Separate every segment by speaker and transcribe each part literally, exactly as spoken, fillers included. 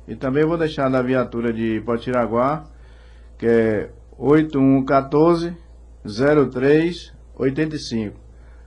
Speaker 1: E também vou deixar na viatura de Potiraguá, que é oito um um quatro, zero três oito cinco.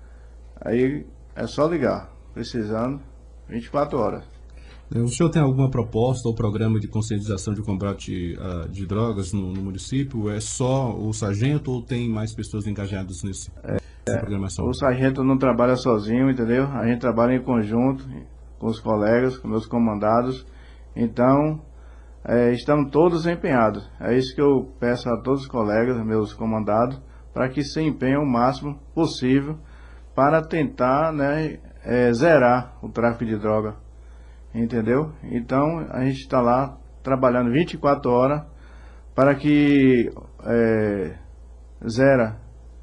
Speaker 1: Aí é só ligar, precisando, vinte e quatro horas.
Speaker 2: O senhor tem alguma proposta ou programa de conscientização de combate uh, de drogas no, no município? É só o sargento ou tem mais pessoas engajadas nesse,
Speaker 1: é,
Speaker 2: nessa programação?
Speaker 1: O sargento não trabalha sozinho, entendeu? A gente trabalha em conjunto com os colegas, com meus comandados. Então, é, estamos todos empenhados. É isso que eu peço a todos os colegas, meus comandados, para que se empenhem o máximo possível para tentar, né, é, zerar o tráfico de droga. Entendeu? Então a gente está lá trabalhando vinte e quatro horas para que é, zera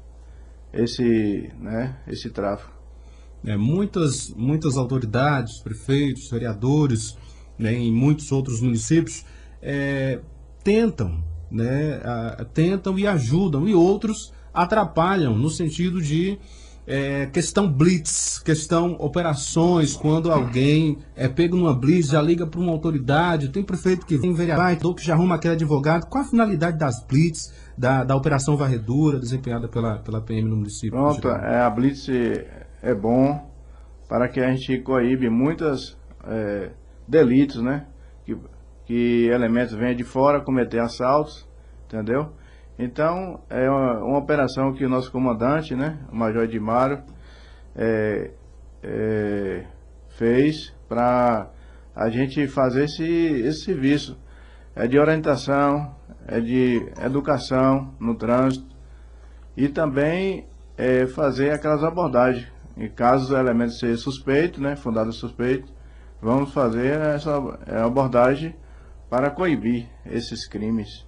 Speaker 1: esse, né, esse tráfico.
Speaker 2: É, muitas, muitas autoridades, prefeitos, vereadores, né, em muitos outros municípios é, tentam, né, a, tentam e ajudam, e outros atrapalham no sentido de É, questão blitz, questão operações, quando alguém é pego numa blitz, já liga para uma autoridade, tem prefeito que vem vereador, que já arruma aquele advogado. Qual a finalidade das blitz, da, da operação varredura desempenhada pela, pela P M no município?
Speaker 1: Pronto, é, a blitz é bom para que a gente coíbe muitos é, delitos, né? Que, que elementos venham de fora cometer assaltos, entendeu? Então, é uma, uma operação que o nosso comandante, né, o Major Edmário, é, é, fez para a gente fazer esse, esse serviço. É de orientação, é de educação no trânsito e também é, fazer aquelas abordagens. Em caso do elemento ser suspeito, né, fundado suspeito, vamos fazer essa abordagem para coibir esses crimes.